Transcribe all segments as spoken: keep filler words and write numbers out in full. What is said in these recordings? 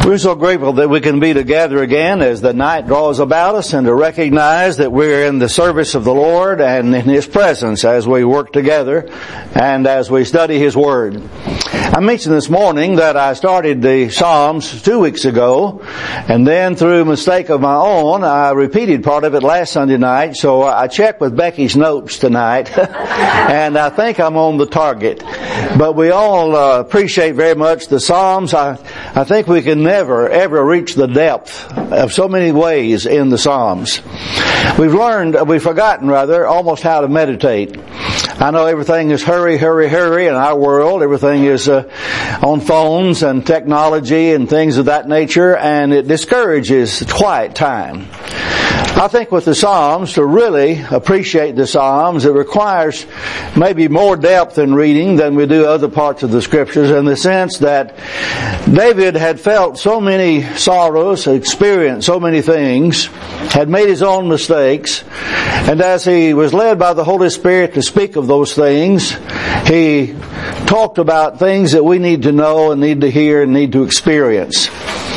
We're so grateful that we can be together again as the night draws about us, and to recognize that we're in the service of the Lord and in His presence as we work together and as we study His Word. I mentioned this morning that I started the Psalms two weeks ago, and then through a mistake of my own, I repeated part of it last Sunday night, so I checked with Becky's notes tonight, and I think I'm on the target. But we all uh, appreciate very much the Psalms. I, I think we can never, ever reach the depth of so many ways in the Psalms. We've learned, we've forgotten rather, almost how to meditate. I know everything is hurry, hurry, hurry in our world. Everything is uh, on phones and technology and things of that nature, and it discourages quiet time. I think with the Psalms, to really appreciate the Psalms, it requires maybe more depth in reading than we do other parts of the Scriptures, in the sense that David had felt so many sorrows, experienced so many things, had made his own mistakes, and as he was led by the Holy Spirit to speak of those things, he talked about things that we need to know and need to hear and need to experience.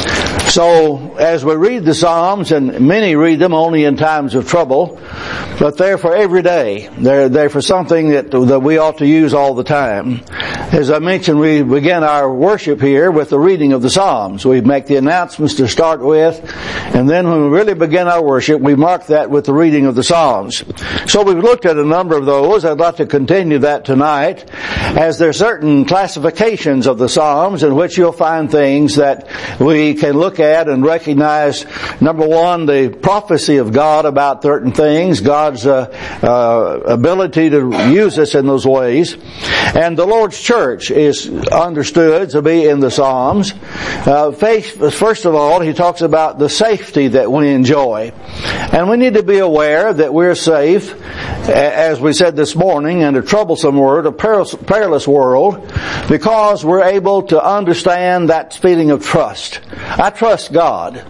So, as we read the Psalms, and many read them only in times of trouble, but they're for every day. They're, they're for something that, that we ought to use all the time. As I mentioned, we begin our worship here with the reading of the Psalms. We make the announcements to start with, and then when we really begin our worship, we mark that with the reading of the Psalms. So we've looked at a number of those. I'd like to continue that tonight, as there are certain classifications of the Psalms in which you'll find things that we can look at and recognize. Number one, the prophecy of God about certain things, God's uh, uh, ability to use us in those ways. And the Lord's church is understood to be in the Psalms. Uh, first of all, he talks about the safety that we enjoy. And we need to be aware that we're safe, as we said this morning, in a troublesome world, a perilous world, because we're able to understand that feeling of trust. I trust God.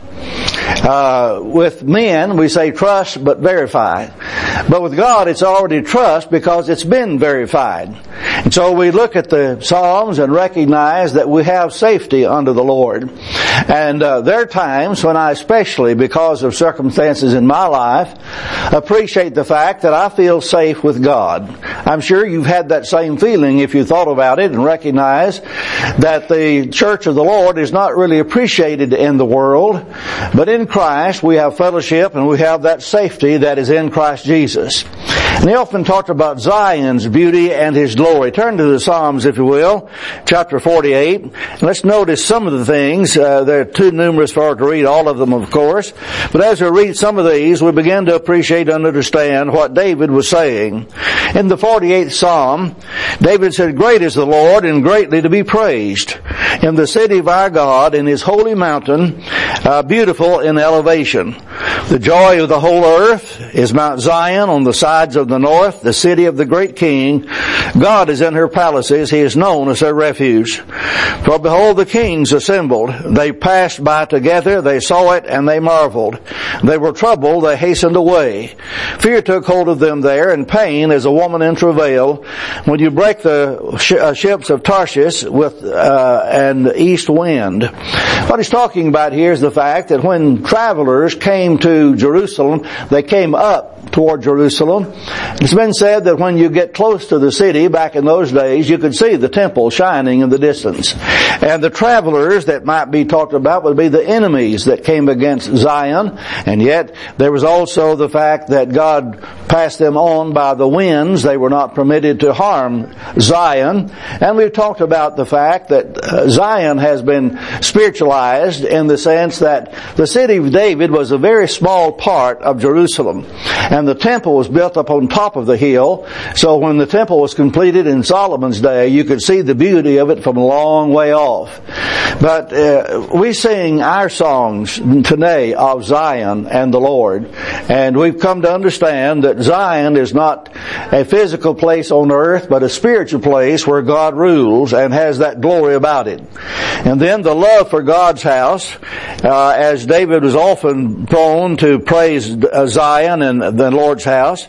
Uh, with men, we say trust but verify. But with God, it's already trust because it's been verified. And so we look at the Psalms and recognize that we have safety under the Lord. And uh, there are times when I, especially because of circumstances in my life, appreciate the fact that I feel safe with God. I'm sure you've had that same feeling if you thought about it and recognize that the church of the Lord is not really appreciated in the world, but in Christ we have fellowship and we have that safety that is in Christ Jesus. And he often talked about Zion's beauty and His glory. Turn to the Psalms, if you will, chapter forty-eight. Let's notice some of the things. Uh, they're too numerous for us to read all of them, of course. But as we read some of these, we begin to appreciate and understand what David was saying. In the forty-eighth Psalm, David said, "Great is the Lord and greatly to be praised in the city of our God, in His holy mountain, uh, beautiful in elevation. The joy of the whole earth is Mount Zion on the sides of the north, the city of the great King. God is in her palaces. He is known as her refuge. For behold, the kings assembled. They passed by together. They saw it and they marveled. They were troubled. They hastened away. Fear took hold of them there, and pain as a woman in travail. When you break the sh- uh, ships of Tarshish with uh, an east wind." What he's talking about here is the fact that when travelers came to Jerusalem, they came up toward Jerusalem. It's been said that when you get close to the city, back in those days, you could see the temple shining in the distance. And the travelers that might be talked about would be the enemies that came against Zion. And yet, there was also the fact that God passed them on by the winds. They were not permitted to harm Zion. And we've talked about the fact that Zion has been spiritualized in the sense that the city of David was a very small part of Jerusalem. And the temple was built up on top of the hill. So when the temple was completed in Solomon's day, you could see the beauty of it from a long way off. But uh, we sing our songs today of Zion and the Lord. And we've come to understand that Zion is not a physical place on earth, but a spiritual place where God rules and has that glory about it. And then the love for God's house, uh, as David was often prone to praise uh, Zion and the Lord's house.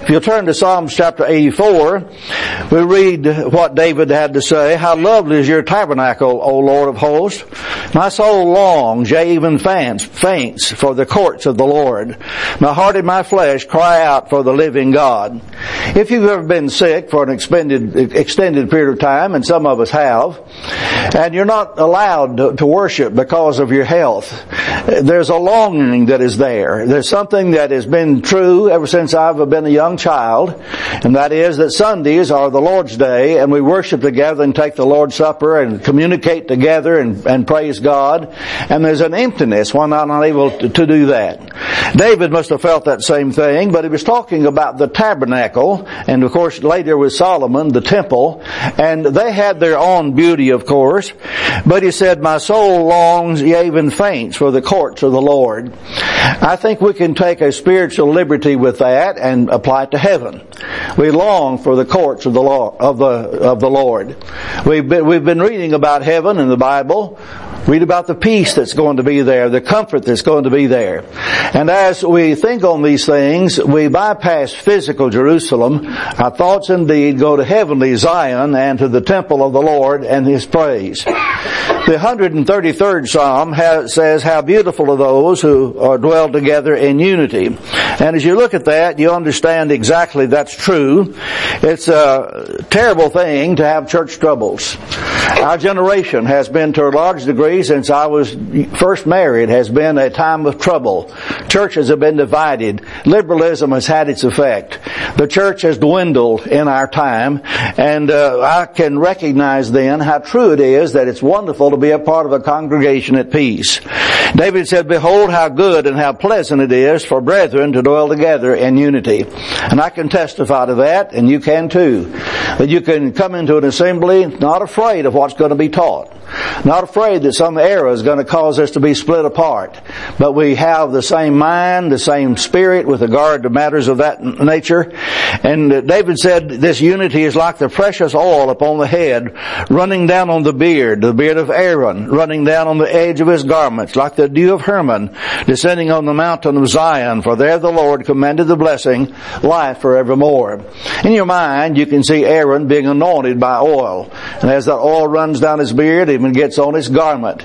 If you'll turn to Psalms chapter eighty-four, we read what David had to say. How lovely is your tabernacle, O Lord of hosts. My soul longs, yea, even faints, faints for the courts of the Lord. My heart and my flesh cry out for the living God. If you've ever been sick for an extended, extended period of time, and some of us have, and you're not allowed to, to worship because of your health, there's a longing that is there. There's something that has been true ever since I've been a young child, and that is that Sundays are the Lord's Day, and we worship together and take the Lord's Supper and communicate together and, and praise God. And there's an emptiness when I'm not able to, to do that. David must have felt that same thing, but he was talking about the tabernacle, and of course later with Solomon, the temple, and they had their own beauty, of course. But he said, my soul longs, yea, even faints for the courts of the Lord. I think we can take a spiritual liberty with that and apply it to heaven. We long for the courts of the Lord, of the of the Lord. We've been, we've been reading about heaven in the Bible. Read about the peace that's going to be there, the comfort that's going to be there. And as we think on these things, we bypass physical Jerusalem. Our thoughts indeed go to heavenly Zion and to the temple of the Lord and His praise. The one hundred thirty-third Psalm has, says, how beautiful are those who are dwell together in unity. And as you look at that, you understand exactly that's true. It's a terrible thing to have church troubles. Our generation has been, to a large degree, since I was first married, has been a time of trouble. Churches have been divided. Liberalism has had its effect. The church has dwindled in our time, and uh, I can recognize then how true it is that it's wonderful to be a part of a congregation at peace. David said, behold how good and how pleasant it is for brethren to dwell together in unity. And I can testify to that, and you can too. That you can come into an assembly not afraid of what's going to be taught. Not afraid that some error is going to cause us to be split apart. But we have the same mind, the same spirit with regard to matters of that nature. And David said this unity is like the precious oil upon the head, running down on the beard, the beard of Aaron, running down on the edge of his garments, like the dew of Hermon, descending on the mountain of Zion. For there the Lord commanded the blessing, life forevermore. In your mind, you can see Aaron being anointed by oil. And as that oil runs down his beard, even gets on his garment.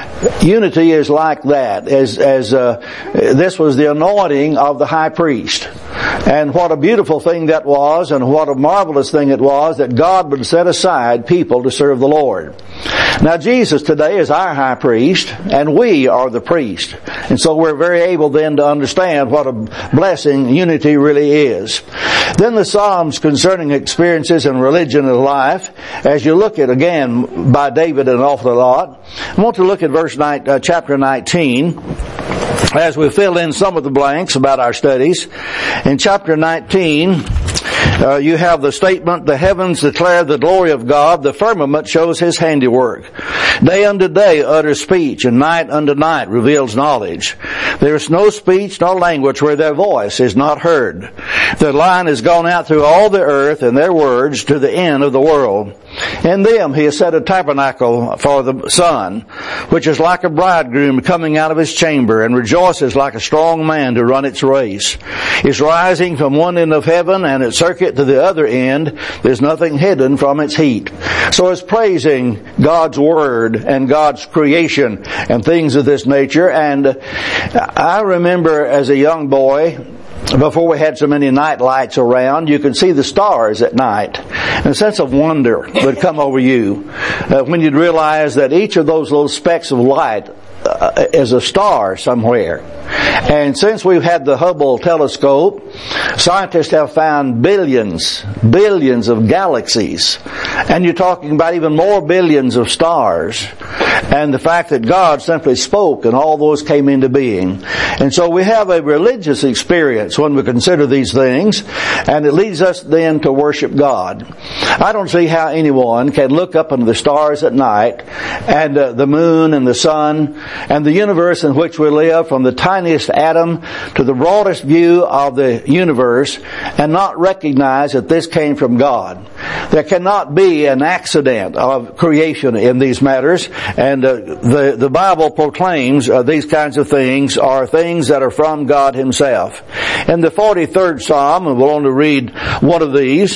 Unity is like that, as as uh, this was the anointing of the high priest. And what a beautiful thing that was, and what a marvelous thing it was that God would set aside people to serve the Lord. Now Jesus today is our high priest, and we are the priest. And so we're very able then to understand what a blessing unity really is. Then the Psalms concerning experiences in religion and life, as you look at again by David an awful lot. I want to look at verse nine, uh, chapter nineteen. As we fill in some of the blanks about our studies. In chapter nineteen, uh, you have the statement, the heavens declare the glory of God, the firmament shows His handiwork. Day unto day utters speech, and night unto night reveals knowledge. There is no speech nor language where their voice is not heard. Their line has gone out through all the earth, and their words to the end of the world. In them He has set a tabernacle for the sun, which is like a bridegroom coming out of his chamber, and rejoices like a strong man to run its race. Is rising from one end of heaven, and its circuit to the other end. There's nothing hidden from its heat. So it's praising God's Word and God's creation and things of this nature. And I remember as a young boy, before we had so many night lights around, you could see the stars at night. And a sense of wonder would come over you uh, when you'd realize that each of those little specks of light uh, is a star somewhere. And since we've had the Hubble telescope, scientists have found billions, billions of galaxies. And you're talking about even more billions of stars. And the fact that God simply spoke and all those came into being. And so we have a religious experience when we consider these things, and it leads us then to worship God. I don't see how anyone can look up into the stars at night and uh, the moon and the sun and the universe in which we live, from the tiniest atom to the broadest view of the universe, and not recognize that this came from God. There cannot be an accident of creation in these matters, and uh, the, the Bible proclaims uh, these kinds of things are things that are from God Himself. In the forty-third Psalm, and we'll only read one of these,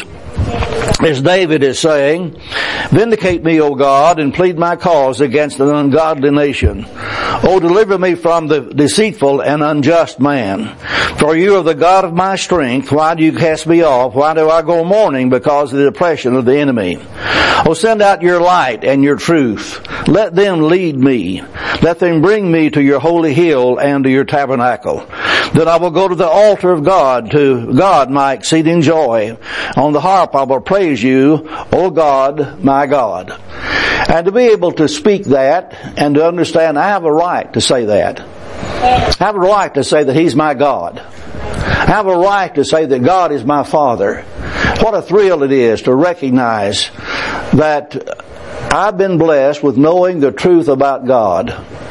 as David is saying, "Vindicate me, O God, and plead my cause against an ungodly nation. O deliver me from the deceitful and unjust man. For you are the God of my strength. Why do you cast me off? Why do I go mourning because of the oppression of the enemy? O send out your light and your truth. Let them lead me. Let them bring me to your holy hill and to your tabernacle. Then I will go to the altar of God, to God my exceeding joy. On the harp I will praise you, O God, my God." And to be able to speak that and to understand, I have a right to say that. I have a right to say that He's my God. I have a right to say that God is my Father. What a thrill it is to recognize that I've been blessed with knowing the truth about God.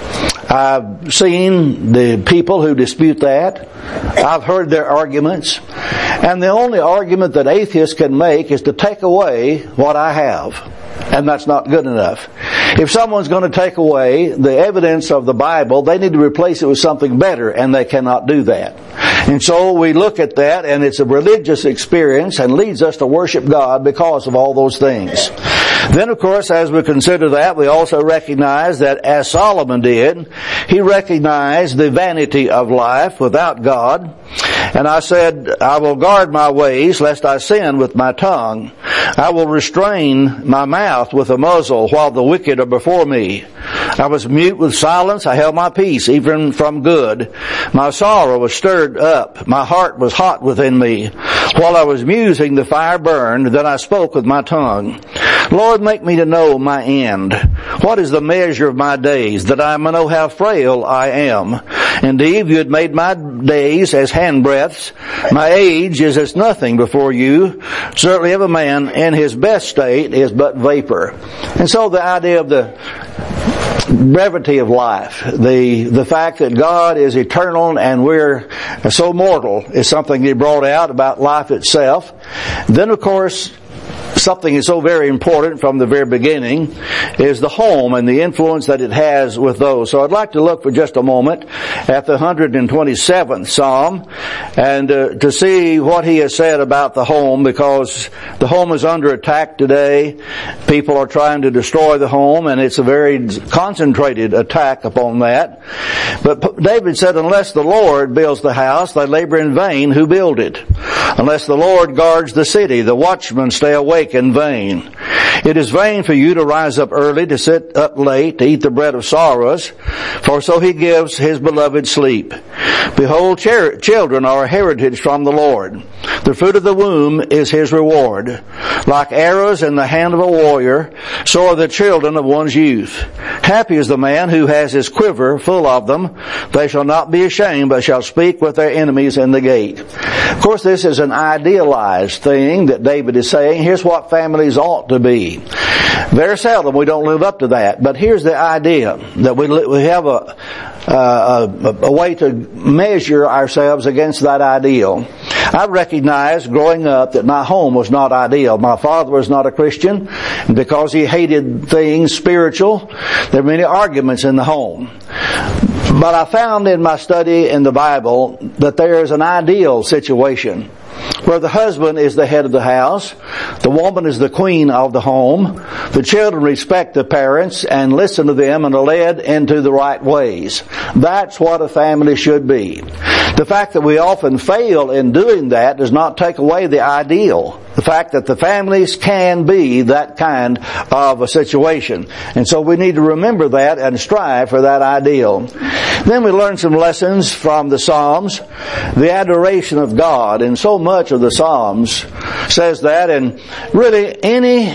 I've seen the people who dispute that. I've heard their arguments. And the only argument that atheists can make is to take away what I have. And that's not good enough. If someone's going to take away the evidence of the Bible, they need to replace it with something better, and they cannot do that. And so we look at that, and it's a religious experience and leads us to worship God because of all those things. Then, of course, as we consider that, we also recognize that, as Solomon did, he recognized the vanity of life without God. And I said, "I will guard my ways, lest I sin with my tongue. I will restrain my mouth with a muzzle, while the wicked are before me. I was mute with silence, I held my peace, even from good. My sorrow was stirred up, my heart was hot within me. While I was musing, the fire burned, then I spoke with my tongue. Lord, make me to know my end. What is the measure of my days, that I may know how frail I am? Indeed, you had made my days as handbreadths. My age is as nothing before you. Certainly every man in his best state is but vapor." And so the idea of the brevity of life, the the fact that God is eternal and we're so mortal, is something He brought out about life itself. Then, of course, something is so very important from the very beginning is the home and the influence that it has with those. So I'd like to look for just a moment at the one hundred twenty-seventh Psalm and uh, to see what he has said about the home, because the home is under attack today. People are trying to destroy the home, and it's a very concentrated attack upon that. But David said, "Unless the Lord builds the house, they labor in vain who build it. Unless the Lord guards the city, the watchmen stay awake in vain. It is vain for you to rise up early, to sit up late, to eat the bread of sorrows, for so He gives His beloved sleep. Behold, ch- children are a heritage from the Lord. The fruit of the womb is His reward. Like arrows in the hand of a warrior, so are the children of one's youth. Happy is the man who has his quiver full of them. They shall not be ashamed, but shall speak with their enemies in the gate." Of course, this is an idealized thing that David is saying. Here's what families ought to be. Very seldom we don't live up to that. But here's the idea, that we we have a, a, a way to measure ourselves against that ideal. I recognized growing up that my home was not ideal. My father was not a Christian, and because he hated things spiritual, there were many arguments in the home. But I found in my study in the Bible that there is an ideal situation where the husband is the head of the house, the woman is the queen of the home, the children respect the parents and listen to them and are led into the right ways. That's what a family should be. The fact that we often fail in doing that does not take away the ideal. The fact that the families can be that kind of a situation. And so we need to remember that and strive for that ideal. Then we learn some lessons from the Psalms. The adoration of God. And so much of the Psalms says that. And really any,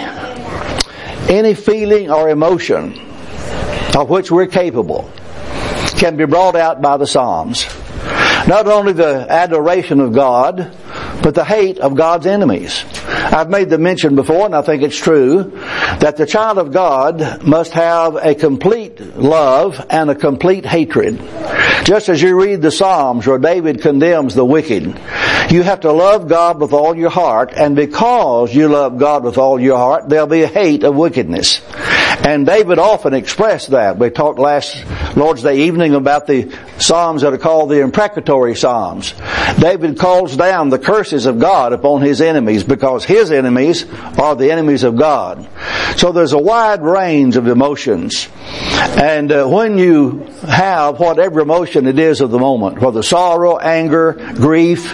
any feeling or emotion of which we're capable can be brought out by the Psalms. Not only the adoration of God, but the hate of God's enemies. I've made the mention before, and I think it's true, that the child of God must have a complete love and a complete hatred. Just as you read the Psalms where David condemns the wicked, you have to love God with all your heart, and because you love God with all your heart, there'll be a hate of wickedness. And David often expressed that. We talked last Lord's Day evening about the Psalms that are called the imprecatory Psalms. David calls down the curses of God upon his enemies because his enemies are the enemies of God. So there's a wide range of emotions. And uh, when you have whatever emotion it is of the moment, whether sorrow, anger, grief,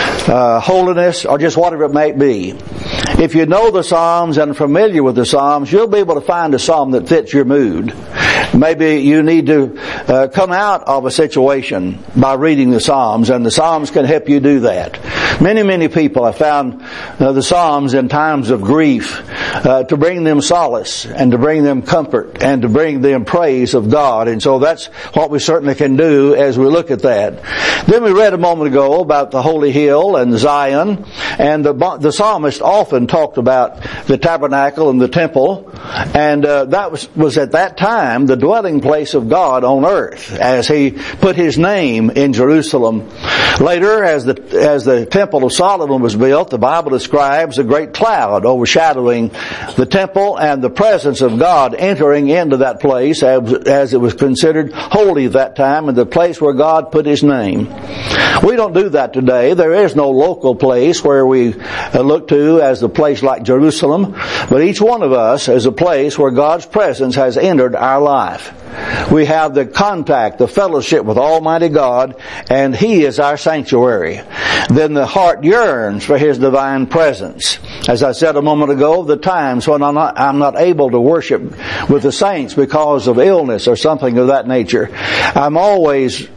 uh, holiness, or just whatever it may be, if you know the Psalms and are familiar with the Psalms, you'll be able to find a psalm that fits your mood. Maybe you need to uh, come out of a situation by reading the Psalms, and the Psalms can help you do that. Many, many people have found uh, the Psalms in times of grief uh, to bring them solace and to bring them comfort and to bring them praise of God. And so that's what we certainly can do as we look at that. Then we read a moment ago about the Holy Hill and Zion, and the, the psalmist often talked about the tabernacle and the temple, and uh, that was, was at that time the dwelling place of God on earth, as He put His name in Jerusalem. Later, as the as the temple of Solomon was built, the Bible describes a great cloud overshadowing the temple and the presence of God entering into that place as, as it was considered holy at that time and the place where God put His name. We don't do that today. There is no local place where we look to as a place like Jerusalem, but each one of us is a place where God's presence has entered our life. We have the contact, the fellowship with Almighty God, and He is our sanctuary. Then the heart yearns for His divine presence. As I said a moment ago, the times when I'm not, I'm not able to worship with the saints because of illness or something of that nature, I'm always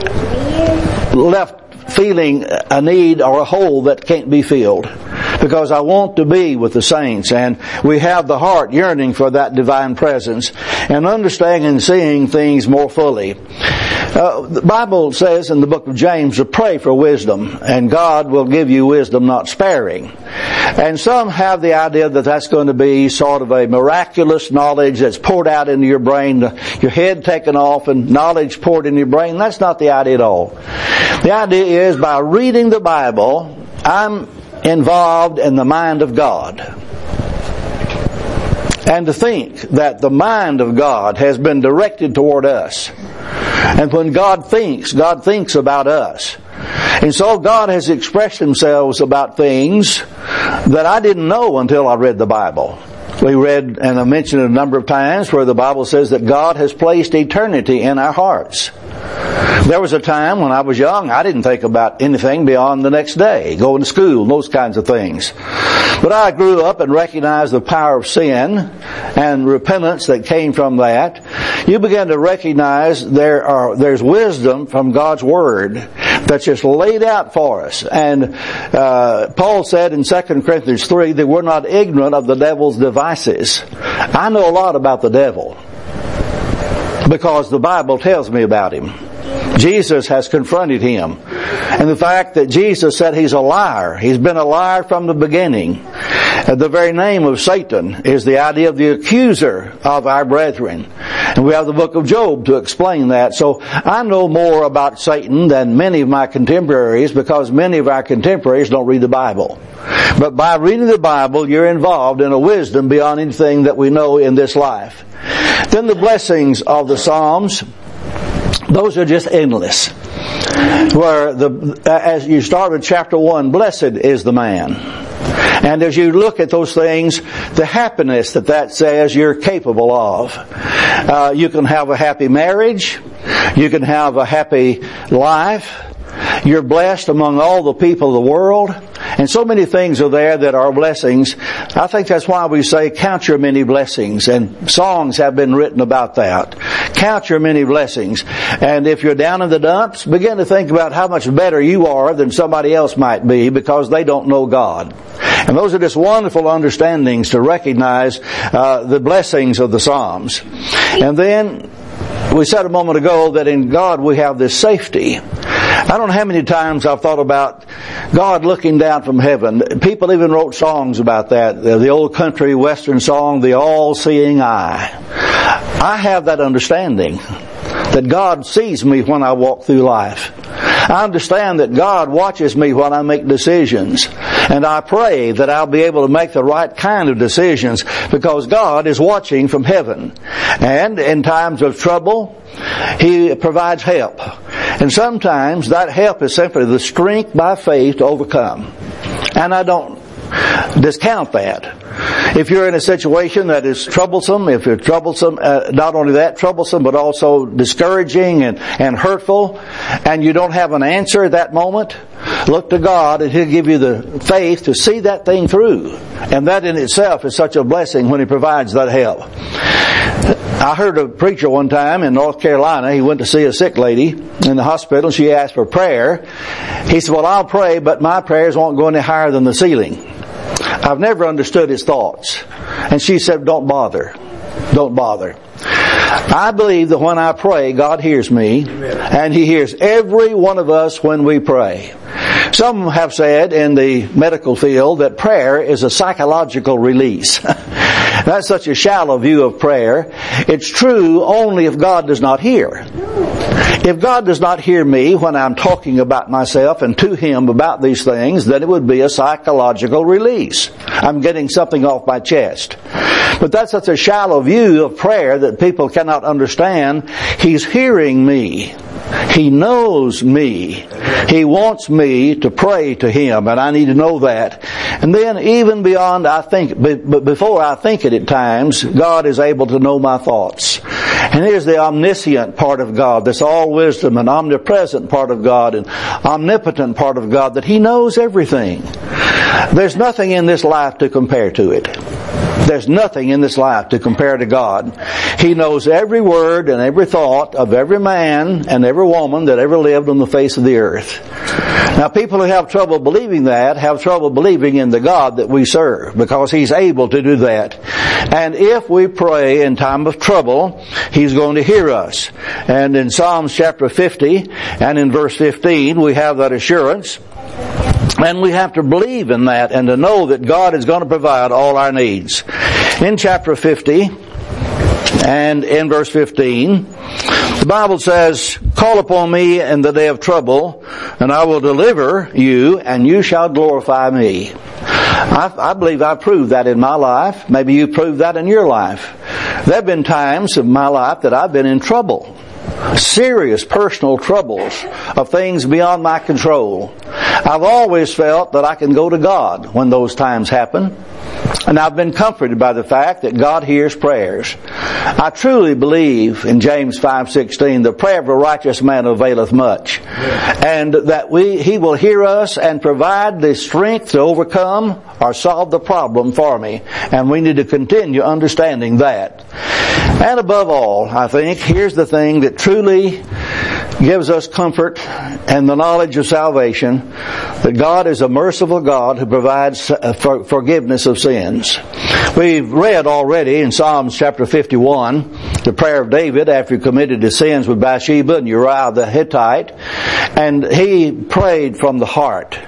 left feeling a need or a hole that can't be filled, because I want to be with the saints, and we have the heart yearning for that divine presence and understanding and seeing things more fully. Uh, the Bible says in the book of James to pray for wisdom, and God will give you wisdom not sparing. And some have the idea that that's going to be sort of a miraculous knowledge that's poured out into your brain, your head taken off and knowledge poured into your brain. That's not the idea at all. The idea is by reading the Bible, I'm involved in the mind of God. And to think that the mind of God has been directed toward us. And when God thinks, God thinks about us. And so God has expressed Himself about things that I didn't know until I read the Bible. We read, and I mentioned it a number of times, where the Bible says that God has placed eternity in our hearts. There was a time when I was young, I didn't think about anything beyond the next day, going to school, those kinds of things. But I grew up and recognized the power of sin and repentance that came from that. You begin to recognize there are there's wisdom from God's Word that's just laid out for us. And uh, Paul said in Second Corinthians three that we're not ignorant of the devil's devices. I know a lot about the devil because the Bible tells me about him. Jesus has confronted him. And the fact that Jesus said he's a liar, he's been a liar from the beginning. The very name of Satan is the idea of the accuser of our brethren. And we have the book of Job to explain that. So I know more about Satan than many of my contemporaries, because many of our contemporaries don't read the Bible. But by reading the Bible, you're involved in a wisdom beyond anything that we know in this life. Then the blessings of the Psalms, those are just endless. Where the, as you start with chapter one, blessed is the man. And as you look at those things, the happiness that that says you're capable of. Uh, you can have a happy marriage. You can have a happy life. You're blessed among all the people of the world. And so many things are there that are blessings. I think that's why we say, count your many blessings. And songs have been written about that. Count your many blessings. And if you're down in the dumps, begin to think about how much better you are than somebody else might be, because they don't know God. And those are just wonderful understandings to recognize uh, the blessings of the Psalms. And then we said a moment ago that in God we have this safety. I don't know how many times I've thought about God looking down from heaven. People even wrote songs about that. The old country western song, The All-Seeing Eye. I have that understanding that God sees me when I walk through life. I understand that God watches me when I make decisions. And I pray that I'll be able to make the right kind of decisions because God is watching from heaven. And in times of trouble, He provides help. And sometimes that help is simply the strength by faith to overcome. And I don't discount that. If you're in a situation that is troublesome, if you're troublesome, uh, not only that, troublesome, but also discouraging and, and hurtful, and you don't have an answer at that moment, look to God and He'll give you the faith to see that thing through. And that in itself is such a blessing when He provides that help. I heard a preacher one time in North Carolina. He went to see a sick lady in the hospital. She asked for prayer. He said, well, I'll pray, but my prayers won't go any higher than the ceiling. I've never understood his thoughts. And she said, don't bother. Don't bother. I believe that when I pray, God hears me. Amen. And He hears every one of us when we pray. Some have said in the medical field that prayer is a psychological release. That's such a shallow view of prayer. It's true only if God does not hear. If God does not hear me when I'm talking about myself and to Him about these things, then it would be a psychological release. I'm getting something off my chest. But that's such a shallow view of prayer that people cannot understand. He's hearing me. He knows me. He wants me to pray to Him, and I need to know that. And then even beyond I think, but before I think it at times, God is able to know my thoughts. And here's the omniscient part of God, this all wisdom and omnipresent part of God and omnipotent part of God, that He knows everything. There's nothing in this life to compare to it. There's nothing in this life to compare to God. He knows every word and every thought of every man and every woman that ever lived on the face of the earth. Now, people who have trouble believing that have trouble believing in the God that we serve, because He's able to do that. And if we pray in time of trouble, He's going to hear us. And in Psalms chapter fifty and in verse fifteen, we have that assurance. And we have to believe in that and to know that God is going to provide all our needs. In chapter fifty and in verse fifteen, the Bible says, call upon me in the day of trouble, and I will deliver you, and you shall glorify me. I, I believe I proved that in my life. Maybe you proved that in your life. There have been times in my life that I've been in trouble. Serious personal troubles of things beyond my control. I've always felt that I can go to God when those times happen. And I've been comforted by the fact that God hears prayers. I truly believe in James five sixteen, the prayer of a righteous man availeth much. And that we, He will hear us and provide the strength to overcome or solve the problem for me. And we need to continue understanding that. And above all, I think, here's the thing that truly gives us comfort and the knowledge of salvation, that God is a merciful God who provides for forgiveness of sins. We've read already in Psalms chapter fifty-one, the prayer of David after he committed his sins with Bathsheba and Uriah the Hittite, and he prayed from the heart.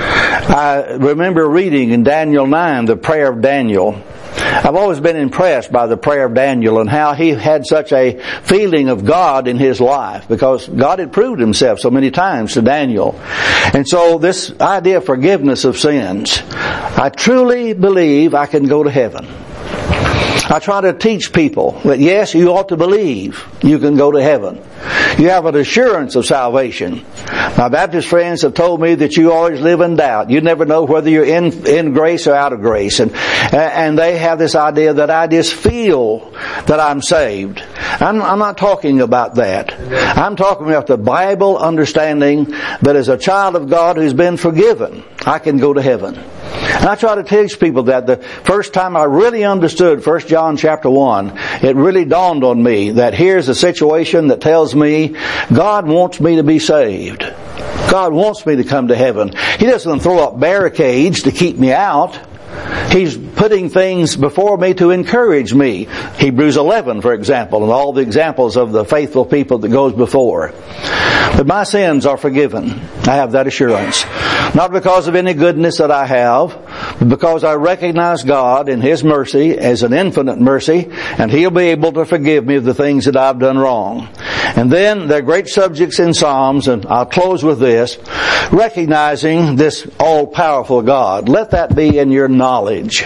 I remember reading in Daniel nine, the prayer of Daniel. I've always been impressed by the prayer of Daniel and how he had such a feeling of God in his life, because God had proved Himself so many times to Daniel. And so this idea of forgiveness of sins, I truly believe I can go to heaven. I try to teach people that yes, you ought to believe you can go to heaven. You have an assurance of salvation. My Baptist friends have told me that you always live in doubt. You never know whether you're in in grace or out of grace. And and they have this idea that I just feel that I'm saved. I'm, I'm not talking about that. I'm talking about the Bible understanding that as a child of God who's been forgiven, I can go to heaven. And I try to teach people that the first time I really understood First John chapter one, it really dawned on me that here's a situation that tells me God wants me to be saved. God wants me to come to heaven. He doesn't throw up barricades to keep me out. He's putting things before me to encourage me. Hebrews eleven, for example, and all the examples of the faithful people that goes before. But my sins are forgiven. I have that assurance. Not because of any goodness that I have, but because I recognize God in His mercy as an infinite mercy, and He'll be able to forgive me of the things that I've done wrong. And then there are great subjects in Psalms, and I'll close with this, recognizing this all-powerful God. Let that be in your knowledge.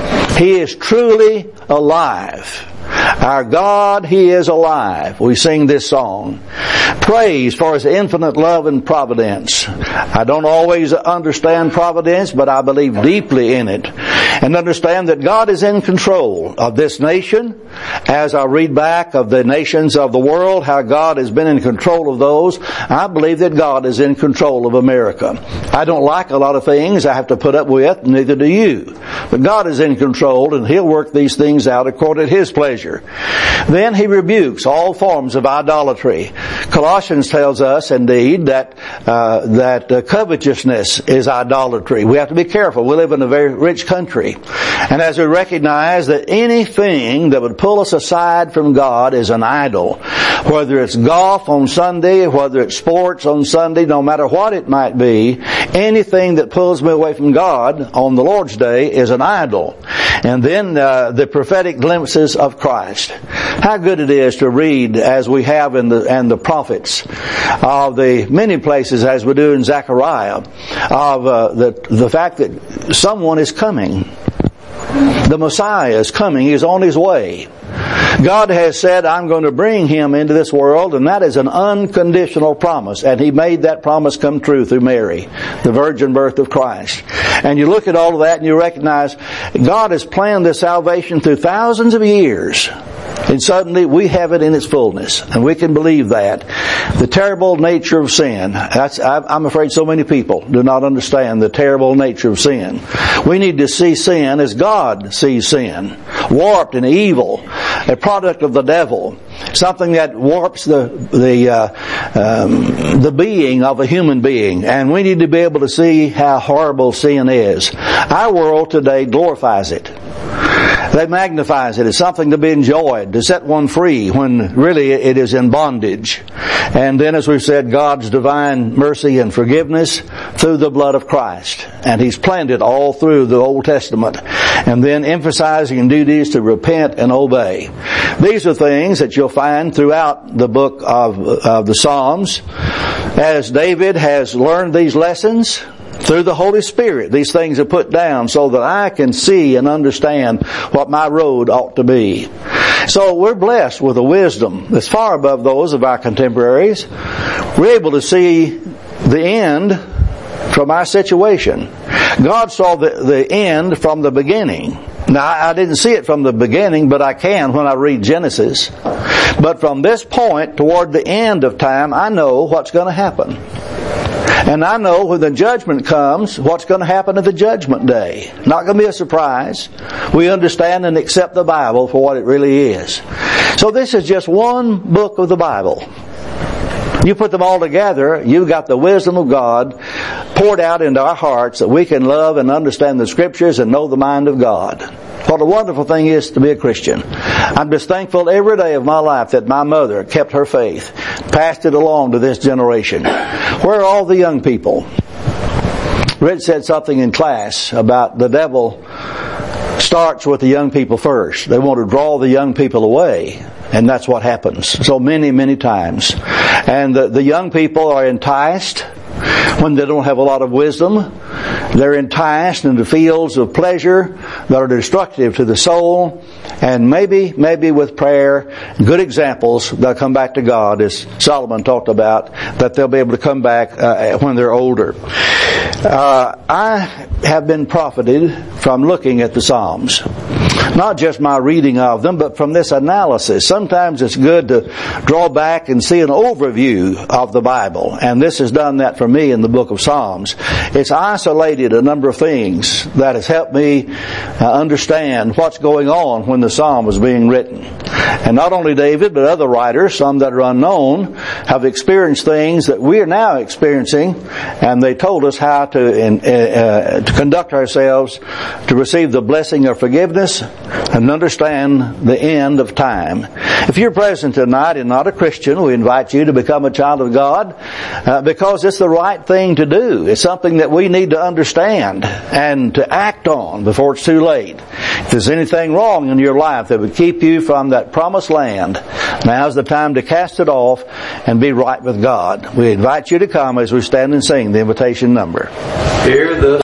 He is truly alive. Our God, He is alive. We sing this song. Praise for His infinite love and providence. I don't always understand providence, but I believe deeply in it. And understand that God is in control of this nation. As I read back of the nations of the world, how God has been in control of those, I believe that God is in control of America. I don't like a lot of things I have to put up with, neither do you. But God is in control, and He'll work these things out according to His pleasure. Then He rebukes all forms of idolatry. Colossians tells us, indeed, that uh, that uh, covetousness is idolatry. We have to be careful. We live in a very rich country. And as we recognize that anything that would pull us aside from God is an idol, whether it's golf on Sunday, whether it's sports on Sunday, no matter what it might be, anything that pulls me away from God on the Lord's Day is an idol. And then uh, the prophetic glimpses of Christ. How good it is to read, as we have in the and the prophets, of the many places, as we do in Zechariah, of uh, the the fact that someone is coming. The Messiah is coming. He's on His way. God has said, I'm going to bring Him into this world, and that is an unconditional promise. And He made that promise come true through Mary, the virgin birth of Christ. And you look at all of that and you recognize God has planned this salvation through thousands of years. And suddenly we have it in its fullness. And we can believe that. The terrible nature of sin. That's, I'm afraid so many people do not understand the terrible nature of sin. We need to see sin as God sees sin. Warped and evil. A product of the devil. Something that warps the the uh, um, the being of a human being. And we need to be able to see how horrible sin is. Our world today glorifies it. They magnifies it as something to be enjoyed, to set one free, when really it is in bondage. And then, as we've said, God's divine mercy and forgiveness through the blood of Christ. And He's planned it all through the Old Testament. And then emphasizing duties to repent and obey. These are things that you'll find throughout the book of, of the Psalms. As David has learned these lessons through the Holy Spirit, these things are put down so that I can see and understand what my road ought to be. So we're blessed with a wisdom that's far above those of our contemporaries. We're able to see the end from our situation. God saw the, the end from the beginning. Now, I didn't see it from the beginning, but I can when I read Genesis. But from this point toward the end of time, I know what's going to happen. And I know when the judgment comes, what's going to happen at the judgment day. Not going to be a surprise. We understand and accept the Bible for what it really is. So this is just one book of the Bible. You put them all together, you've got the wisdom of God poured out into our hearts that we can love and understand the Scriptures and know the mind of God. What a wonderful thing it is to be a Christian. I'm just thankful every day of my life that my mother kept her faith, passed it along to this generation. Where are all the young people? Red said something in class about the devil starts with the young people first. They want to draw the young people away. And that's what happens so many, many times. And the, the young people are enticed when they don't have a lot of wisdom. They're enticed into fields of pleasure that are destructive to the soul. And maybe, maybe with prayer, good examples, they'll come back to God, as Solomon talked about, that they'll be able to come back uh, when they're older. Uh, I have been profited from looking at the Psalms. not just my reading of them, but from this analysis. Sometimes it's good to draw back and see an overview of the Bible, and this has done that for me in the book of Psalms. It's isolated a number of things that has helped me uh, understand what's going on when the psalm was being written. And not only David, but other writers, some that are unknown, have experienced things that we are now experiencing, and they told us how to, in, uh, to conduct ourselves to receive the blessing of forgiveness and understand the end of time. If you're present tonight and not a Christian, we invite you to become a child of God uh, because it's the right thing to do. It's something that we need to understand and to act on before it's too late. If there's anything wrong in your life that would keep you from that promised land, now's the time to cast it off and be right with God. We invite you to come as we stand and sing the invitation number. Hear the